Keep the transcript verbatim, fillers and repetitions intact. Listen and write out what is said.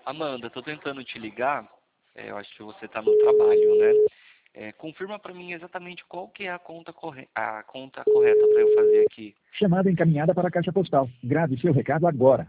Amanda, tô tentando te ligar. É, eu acho que você tá no trabalho, né? É, confirma para mim exatamente qual que é a conta, corre... a conta correta para eu fazer aqui. Chamada encaminhada para a caixa postal. Grave seu recado agora.